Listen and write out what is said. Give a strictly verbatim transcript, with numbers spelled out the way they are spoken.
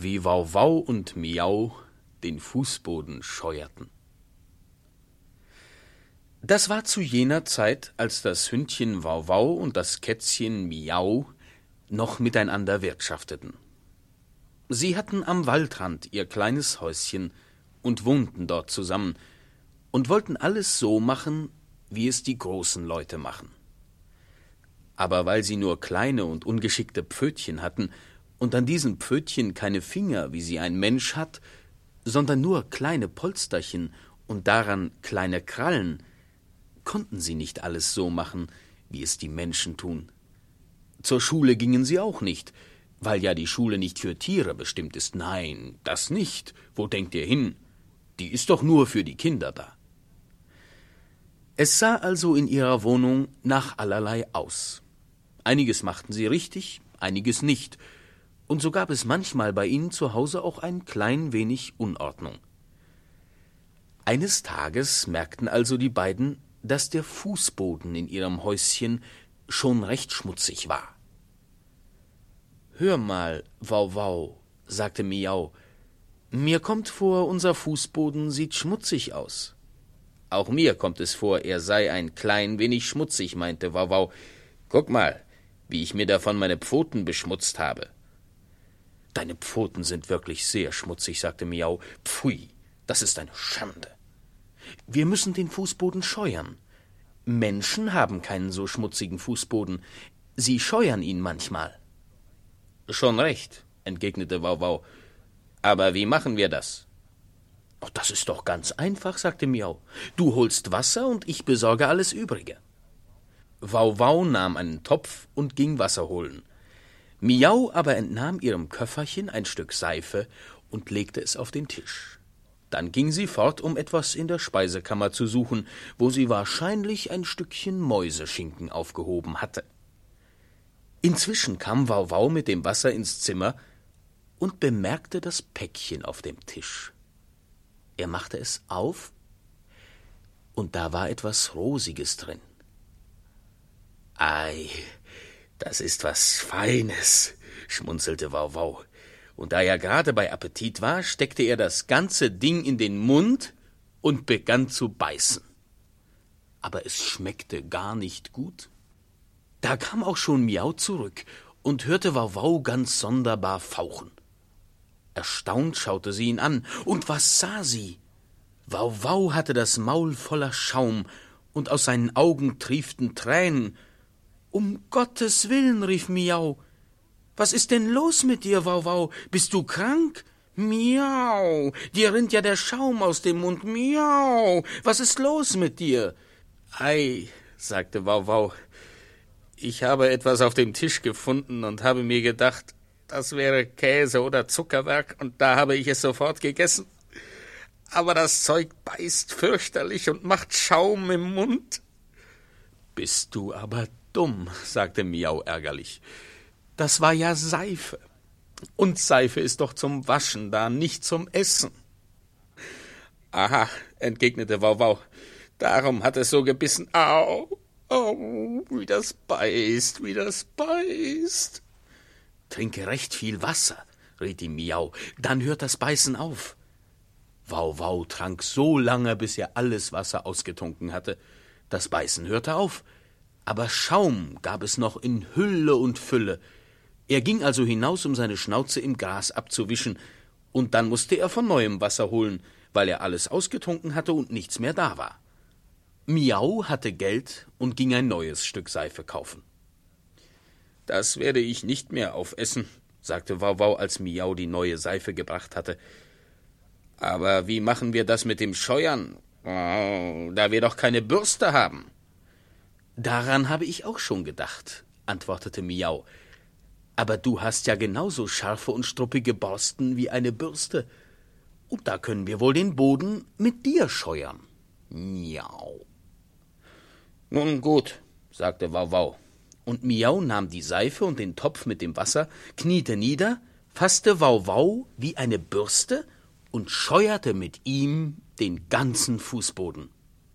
wie Wauwau und Miau den Fußboden scheuerten. Das war zu jener Zeit, als das Hündchen Wauwau und das Kätzchen Miau noch miteinander wirtschafteten. Sie hatten am Waldrand ihr kleines Häuschen und wohnten dort zusammen und wollten alles so machen, wie es die großen Leute machen. Aber weil sie nur kleine und ungeschickte Pfötchen hatten und an diesen Pfötchen keine Finger, wie sie ein Mensch hat, sondern nur kleine Polsterchen und daran kleine Krallen, konnten sie nicht alles so machen, wie es die Menschen tun. Zur Schule gingen sie auch nicht, weil ja die Schule nicht für Tiere bestimmt ist. Nein, das nicht. Wo denkt ihr hin? Die ist doch nur für die Kinder da. Es sah also in ihrer Wohnung nach allerlei aus. Einiges machten sie richtig, einiges nicht, und so gab es manchmal bei ihnen zu Hause auch ein klein wenig Unordnung. Eines Tages merkten also die beiden, dass der Fußboden in ihrem Häuschen schon recht schmutzig war. »Hör mal, Wauwau«, sagte Miau, »mir kommt vor, unser Fußboden sieht schmutzig aus.« »Auch mir kommt es vor, er sei ein klein wenig schmutzig«, meinte Wauwau. »Guck mal, wie ich mir davon meine Pfoten beschmutzt habe.« »Deine Pfoten sind wirklich sehr schmutzig«, sagte Miau. »Pfui, das ist eine Schande. Wir müssen den Fußboden scheuern. Menschen haben keinen so schmutzigen Fußboden. Sie scheuern ihn manchmal.« »Schon recht«, entgegnete Wauwau. »Aber wie machen wir das?« »Oh, das ist doch ganz einfach«, sagte Miau. »Du holst Wasser und ich besorge alles Übrige.« Wauwau nahm einen Topf und ging Wasser holen. Miau aber entnahm ihrem Köfferchen ein Stück Seife und legte es auf den Tisch. Dann ging sie fort, um etwas in der Speisekammer zu suchen, wo sie wahrscheinlich ein Stückchen Mäuseschinken aufgehoben hatte. Inzwischen kam Wauwau mit dem Wasser ins Zimmer und bemerkte das Päckchen auf dem Tisch. Er machte es auf, und da war etwas Rosiges drin. »Ei, das ist was Feines«, schmunzelte Wauwau. Und da er gerade bei Appetit war, steckte er das ganze Ding in den Mund und begann zu beißen. Aber es schmeckte gar nicht gut. Da kam auch schon Miau zurück und hörte Wauwau ganz sonderbar fauchen. Erstaunt schaute sie ihn an, und was sah sie? Wauwau hatte das Maul voller Schaum, und aus seinen Augen trieften Tränen. »Um Gottes Willen«, rief Miau, »was ist denn los mit dir, Wauwau? Bist du krank? Miau, dir rinnt ja der Schaum aus dem Mund. Miau, was ist los mit dir?« »Ei«, sagte Wauwau, »ich habe etwas auf dem Tisch gefunden und habe mir gedacht, das wäre Käse oder Zuckerwerk, und da habe ich es sofort gegessen. Aber das Zeug beißt fürchterlich und macht Schaum im Mund.« »Bist du aber dumm«, sagte Miau ärgerlich. »Das war ja Seife. Und Seife ist doch zum Waschen da, nicht zum Essen.« »Aha«, entgegnete Wauwau, »darum hat es so gebissen. Au, au, wie das beißt, wie das beißt.« »Trinke recht viel Wasser«, riet ihm Miau, »dann hört das Beißen auf.« Wauwau trank so lange, bis er alles Wasser ausgetrunken hatte. Das Beißen hörte auf, aber Schaum gab es noch in Hülle und Fülle. Er ging also hinaus, um seine Schnauze im Gras abzuwischen, und dann musste er von neuem Wasser holen, weil er alles ausgetrunken hatte und nichts mehr da war. Miau hatte Geld und ging ein neues Stück Seife kaufen. »Das werde ich nicht mehr aufessen«, sagte Wauwau, als Miau die neue Seife gebracht hatte. »Aber wie machen wir das mit dem Scheuern, oh, da wir doch keine Bürste haben?« »Daran habe ich auch schon gedacht«, antwortete Miau. »Aber du hast ja genauso scharfe und struppige Borsten wie eine Bürste, und da können wir wohl den Boden mit dir scheuern.« »Miau.« »Nun gut«, sagte Wauwau, und Miau nahm die Seife und den Topf mit dem Wasser, kniete nieder, fasste Wauwau wie eine Bürste und scheuerte mit ihm den ganzen Fußboden.